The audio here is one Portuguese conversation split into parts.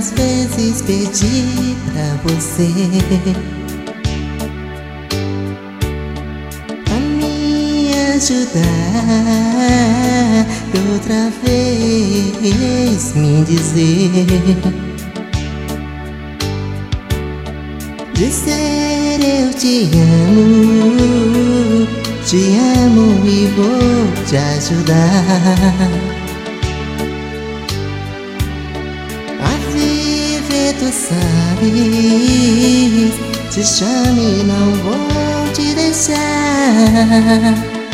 Quantas vezes pedi pra você a me ajudar e outra vez me dizer eu te amo e vou te ajudar a viver, tu sabes. Te chamo e não vou te deixar.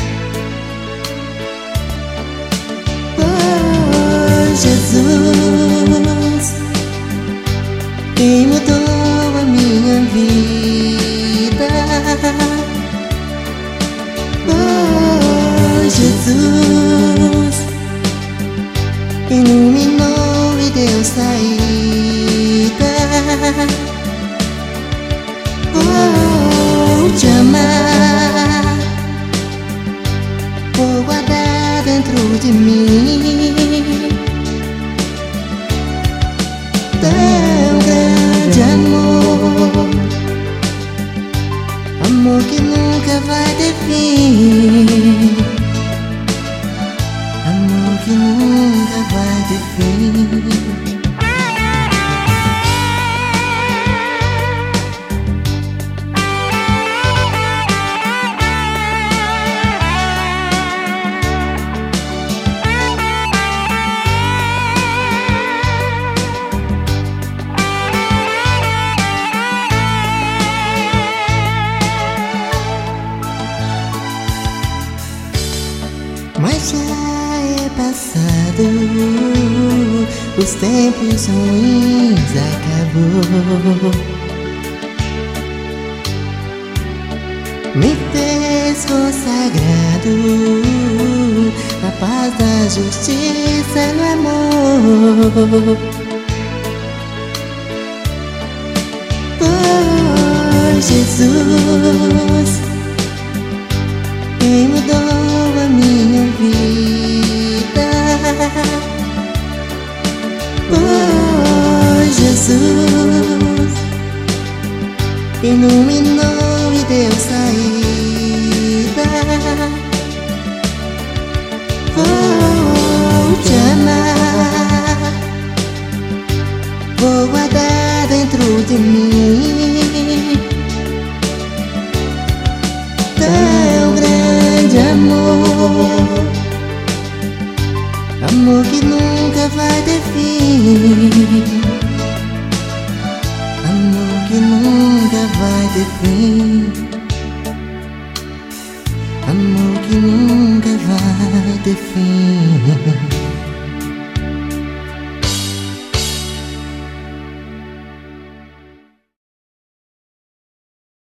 Oh, Jesus, quem mudou a minha vida. Oh, Jesus, iluminou e deu saída. Vou te amar, vou guardar dentro de mim tão grande amor, amor que nunca vai ter fim, amor que nunca vai ter fim. Mas já é passado, os tempos ruins acabou. Me fez consagrado na paz da justiça e no amor. Oh, Jesus, quem mudou a minha vida. Oh, Jesus, iluminou e deu saída. Vou te amar, vou guardar dentro de mim tão grande amor, amor que nunca vai ter fim, amor que nunca vai ter fim, amor que nunca vai ter fim.